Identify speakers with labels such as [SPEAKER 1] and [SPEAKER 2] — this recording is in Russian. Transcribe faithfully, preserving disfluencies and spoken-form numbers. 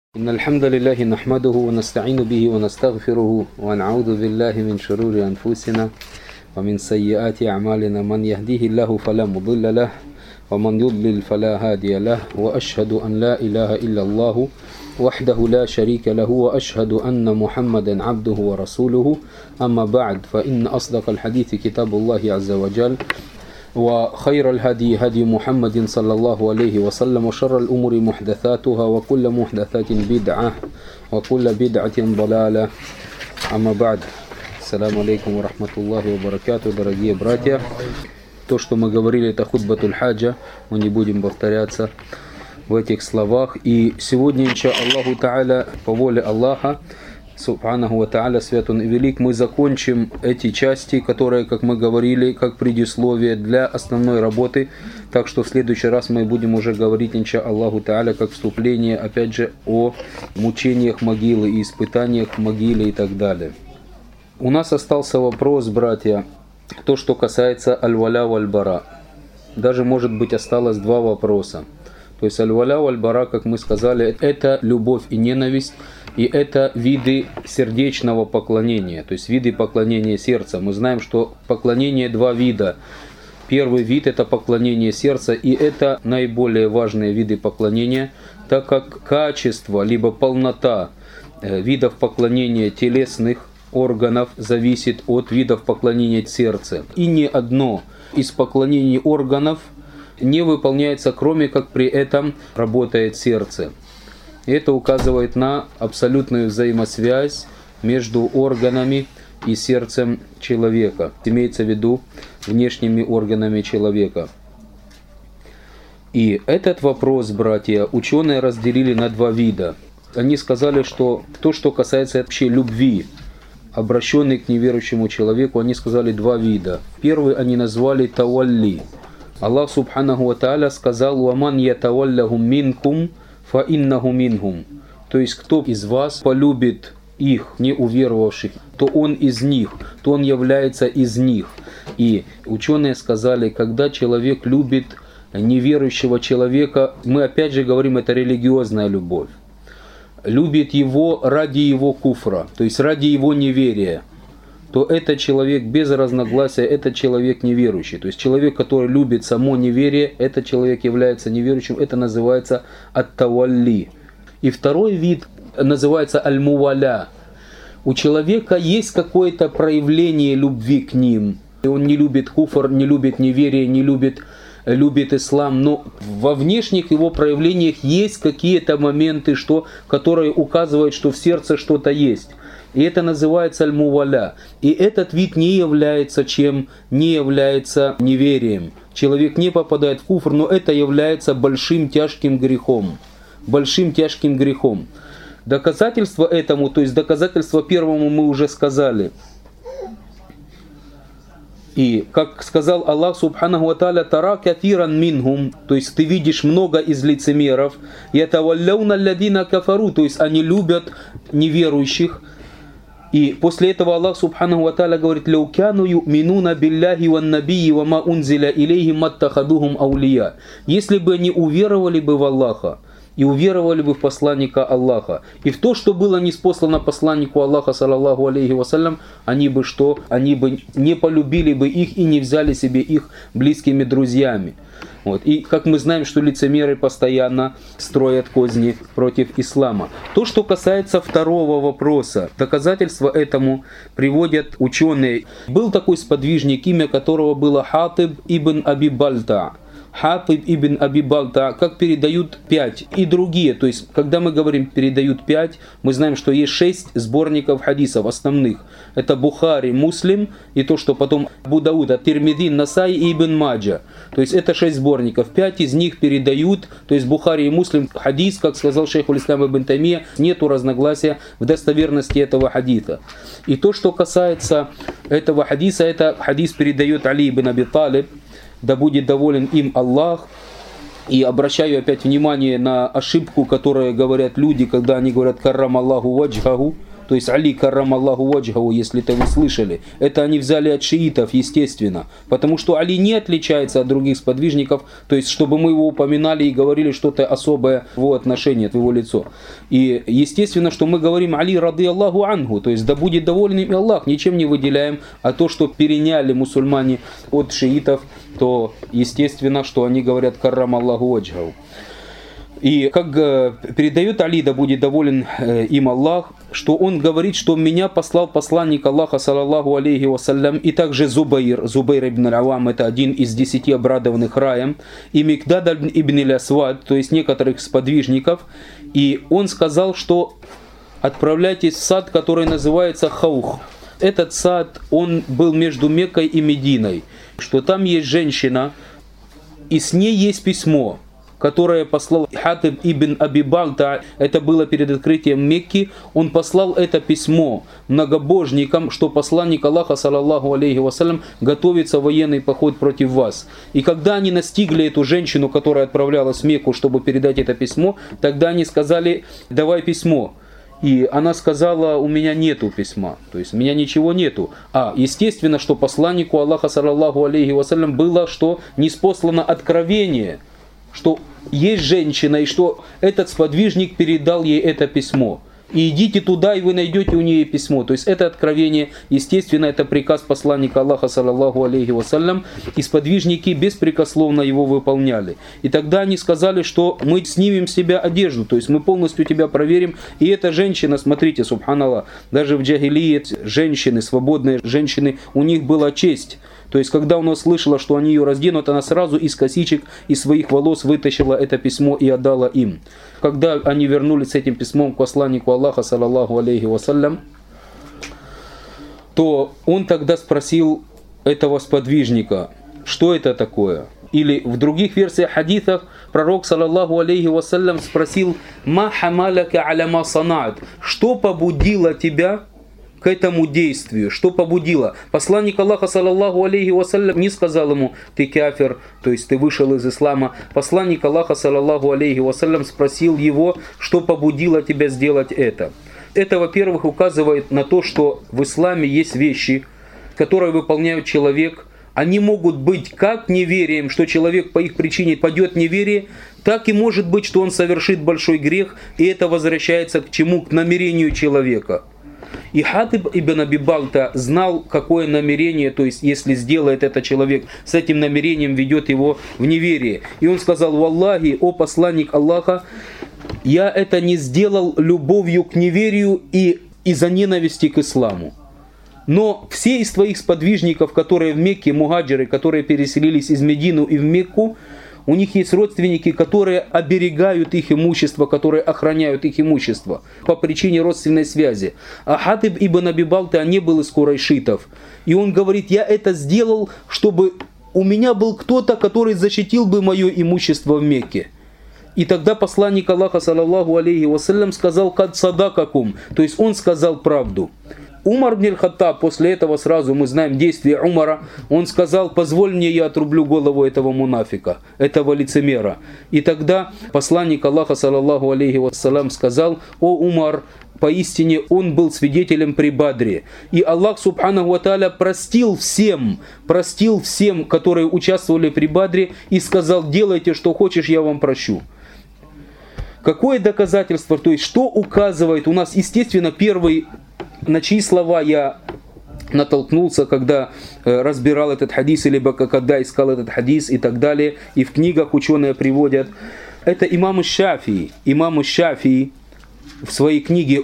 [SPEAKER 1] إن الحمد لله نحمده ونستعين به ونستغفره ونعوذ بالله من شرور أنفسنا ومن سيئات أعمالنا من يهديه الله فلا مضل له ومن يضلل فلا هادي له وأشهد أن لا إله إلا الله وحده لا شريك له وأشهد أن محمدا عبده ورسوله أما بعد فإن أصدق الحديث كتاب الله عز وجل وخير الهدي هدي محمد صلى الله عليه وسلم وشر الأمور محدثاتها وكل محدثات بدعة وكل بدعة ضلالة أما بعد. Ассаламу алейкум ва рахматуллахи ва баракату, дорогие братья. То, что мы говорили, это хутбатуль хаджа, мы не будем повторяться в этих словах. И сегодня, инша Аллаху Та'аля, по воле Аллаха, Субханаху ва Та'аля, свят он и велик, мы закончим эти части, которые, как мы говорили, как предисловие для основной работы. Так что в следующий раз мы будем уже говорить, инша Аллаху Та'аля, как вступление, опять же, о мучениях могилы и испытаниях в могиле и так далее. У нас остался вопрос, братья, то, что касается аль-валя валь-бара. Даже, может быть, осталось два вопроса. То есть аль-валя валь-бара, как мы сказали, это любовь и ненависть, и это виды сердечного поклонения, то есть виды поклонения сердца. Мы знаем, что поклонение два вида. Первый вид – это поклонение сердца, и это наиболее важные виды поклонения, так как качество, либо полнота видов поклонения телесных органов зависит от видов поклонения сердца. И ни одно из поклонений органов не выполняется, кроме как при этом работает сердце. И это указывает на абсолютную взаимосвязь между органами и сердцем человека. Имеется в виду внешними органами человека. И этот вопрос, братья, ученые разделили на два вида. Они сказали, что то, что касается вообще любви, обращенный к неверующему человеку, они сказали два вида. Первый они назвали тавалли. Аллах Субханаху ва Та'аля сказал: «Ваман ятаваллахум минкум фа иннаху минхум». То есть, кто из вас полюбит их, не уверовавших, то он из них, то он является из них. И ученые сказали, когда человек любит неверующего человека, мы опять же говорим, это религиозная любовь, любит его ради его куфра, то есть ради его неверия, то это человек без разногласия, это человек неверующий. То есть человек, который любит само неверие, этот человек является неверующим, это называется ат-тавалли. И второй вид называется аль-муваля. У человека есть какое-то проявление любви к ним. Он не любит куфр, не любит неверие, не любит любит ислам, но во внешних его проявлениях есть какие-то моменты, что, которые указывают, что в сердце что-то есть. И это называется аль-муваля. И этот вид не является чем? Не является неверием. Человек не попадает в куфр, но это является большим тяжким грехом. Большим тяжким грехом. Доказательство этому, то есть доказательство первому мы уже сказали. И, как сказал Аллах Субханаху ва Та'аля, «Тара кафиран минхум», то есть ты видишь много из лицемеров, «Ятавалляуна алладина кафару», то есть они любят неверующих. И после этого Аллах Субханаху ва Та'аля говорит: «Лау кану ю'минуна билляхи ван набийи ва ма унзиля илейхим маттахадухум аулия». Если бы они уверовали бы в Аллаха, и уверовали бы в посланника Аллаха. И в то, что было ниспослано посланнику Аллаха, саллаллаху алейхи вассалям, они бы что? Они бы не полюбили бы их и не взяли себе их близкими друзьями. Вот. И как мы знаем, что лицемеры постоянно строят козни против ислама. То, что касается второго вопроса, доказательства этому приводят ученые. Был такой сподвижник, имя которого было Хатиб ибн Аби Бальта. Хатиб ибн Аби Бальта, как передают пять и другие. То есть, когда мы говорим передают пять, мы знаем, что есть шесть сборников хадисов основных. Это Бухари, Муслим и то, что потом Абу Дауд, Ат-Тирмизи, Насаи и Ибн Маджа. То есть, это шесть сборников. Пять из них передают, то есть Бухари и Муслим, хадис, как сказал шейх аль-Ислам ибн Таймия, нету разногласия в достоверности этого хадиса. И то, что касается этого хадиса, это хадис передает Али ибн Аби Талиб, да будет доволен им Аллах. И обращаю опять внимание на ошибку, которую говорят люди, когда они говорят «каррам Аллаху ваджхаху», то есть Али каррам Аллаху ваджхаху, если это вы слышали, это они взяли от шиитов, естественно, потому что Али не отличается от других сподвижников, то есть чтобы мы его упоминали и говорили что-то особое в его отношении, в его лицо. И естественно, что мы говорим Али рады Аллаху анху, то есть да будет доволен им Аллах, ничем не выделяем, а то, что переняли мусульмане от шиитов, то естественно, что они говорят каррам Аллаху ваджхаху. И как э, передает Али, да будет доволен э, им Аллах, что он говорит, что меня послал посланник Аллаха, саллаллаху алейхи вассалям, и также Зубайр, Зубайр ибн Авам, это один из десяти обрадованных раем, и Микдад ибн Асвад, то есть некоторых сподвижников, и он сказал, что отправляйтесь в сад, который называется Хаух. Этот сад, он был между Меккой и Мединой, что там есть женщина, и с ней есть письмо, которое послал Хатиб ибн Аби Бальта, это было перед открытием Мекки, он послал это письмо многобожникам, что посланник Аллаха, саллаллаху алейхи вассалям, готовится военный поход против вас. И когда они настигли эту женщину, которая отправлялась в Мекку, чтобы передать это письмо, тогда они сказали: давай письмо. И она сказала: у меня нету письма, то есть у меня ничего нету. А естественно, что посланнику Аллаха, саллаллаху алейхи вассалям, было что ниспослано откровение, что есть женщина, и что этот сподвижник передал ей это письмо. И идите туда, и вы найдете у нее письмо. То есть это откровение, естественно, это приказ посланника Аллаха, саллаллаху алейхи вассалям, и сподвижники беспрекословно его выполняли. И тогда они сказали, что мы снимем с себя одежду, то есть мы полностью тебя проверим. И эта женщина, смотрите, субханаллах, даже в джахилият женщины, свободные женщины, у них была честь. То есть, когда она услышала, что они ее разденут, она сразу из косичек, из своих волос вытащила это письмо и отдала им. Когда они вернулись с этим письмом к посланнику Аллаха, саллаллаху алейхи вассалям, то он тогда спросил этого сподвижника, что это такое. Или в других версиях хадисов пророк, саллаллаху алейхи вассалям, спросил: «Ма хамаляка аля ма санаат», что побудило тебя к этому действию, что побудило? Посланник Аллаха, саллаллаху алейхи вассалям, не сказал ему: ты кафир, то есть ты вышел из ислама. Посланник Аллаха, саллаллаху алейхи вассалям, спросил его, что побудило тебя сделать это. Это, во-первых, указывает на то, что в исламе есть вещи, которые выполняют человек. Они могут быть как неверием, что человек по их причине падет в неверие, так и может быть, что он совершит большой грех, и это возвращается к чему? К намерению человека. И Хатиб ибн Аби Бальта знал, какое намерение, то есть если сделает это человек, с этим намерением ведет его в неверие. И он сказал: «Валлахи, о посланник Аллаха, я это не сделал любовью к неверию и из-за ненависти к исламу. Но все из твоих сподвижников, которые в Мекке, мухаджиры, которые переселились из Медину и в Мекку, у них есть родственники, которые оберегают их имущество, которые охраняют их имущество по причине родственной связи. А Хатиб ибн Аби Бальта не был из курайшитов. И он говорит: я это сделал, чтобы у меня был кто-то, который защитил бы мое имущество в Мекке». И тогда посланник Аллаха, саллаллаху алейхи вассалям, сказал: «Кад садакакум», то есть он сказал правду. Умар ибн аль-Хаттаб, после этого сразу мы знаем действия Умара, он сказал: «Позволь мне, я отрублю голову этого мунафика, этого лицемера». И тогда посланник Аллаха, саллаллаху алейхи вассалям, сказал: «О Умар, поистине он был свидетелем при Бадре». И Аллах субханаху ва тааля простил всем, простил всем, которые участвовали при Бадре, и сказал: «Делайте, что хочешь, я вам прощу». Какое доказательство, то есть что указывает у нас, естественно, первый, на чьи слова я натолкнулся, когда э, разбирал этот хадис, либо когда искал этот хадис и так далее, и в книгах ученые приводят, это имам Шафии. Имам Шафии в своей книге